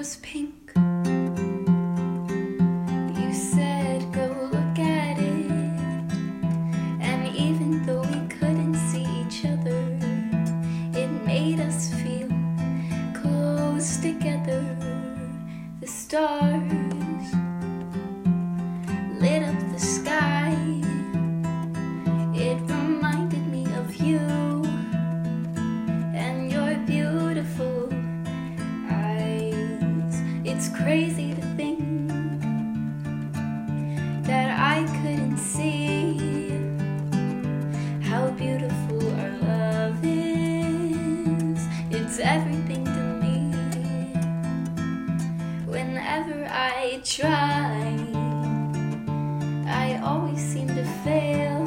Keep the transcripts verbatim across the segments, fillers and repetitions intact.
was pink. You said go look at it, and even though we couldn't see each other, it made us feel close together. The stars lit up the sky. It reminded me of you and your beautiful eyes. It's crazy to think that I couldn't see how beautiful our love is. It's everything to me. Whenever I try, I always seem to fail.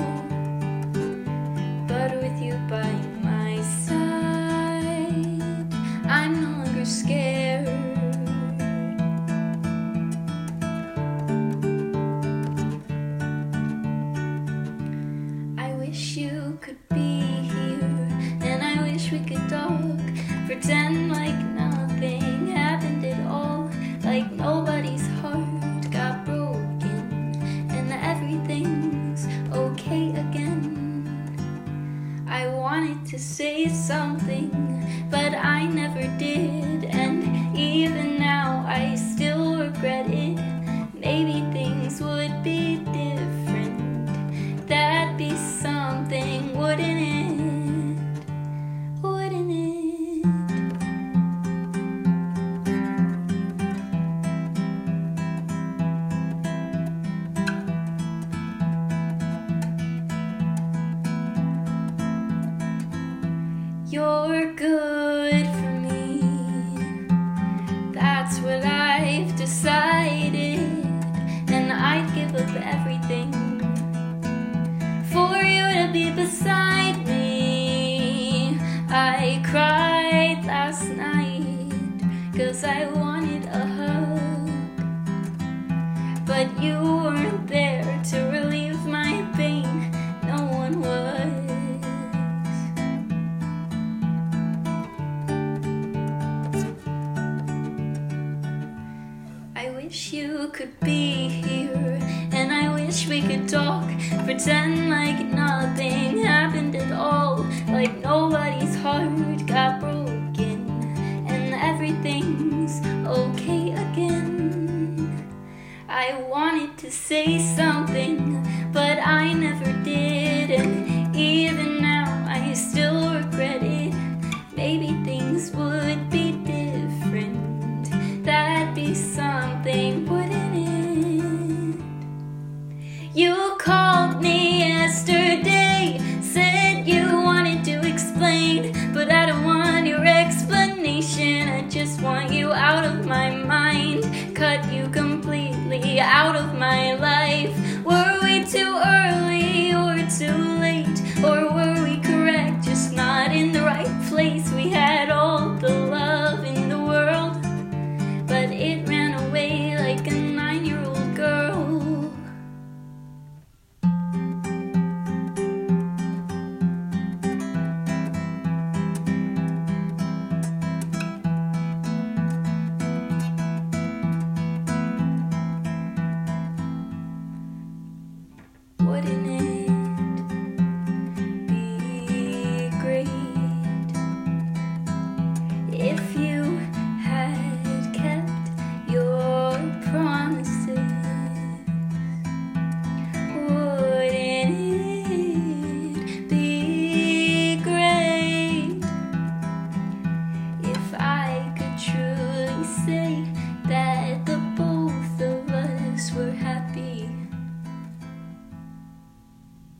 But with you by my side, I'm no longer scared. I wish you could be here, and I wish we could talk. Pretend like nothing happened at all, like nobody's heart got broken, and everything's okay again. I wanted to say something, but I never did, and even now I still regret it. Maybe things would be different. That'd be something, wouldn't it? Wouldn't it? You're good for me, that's what I've decided, and I'd give up everything for you to be beside me. I cried last night 'cause I wanted a hug, but you weren't there to relieve my pain. No one was. I wish you could be here, and I wish we could talk. Pretend like nothing happened at all, like nobody's heart got broken, and everything's okay again. I wanted to say something, but I never did, and even now I still regret it. Maybe things would be different. That'd be something, wouldn't it? You called me yesterday, said you wanted to explain, but I don't want your explanation. I just want you out of my mind, cut you completely out of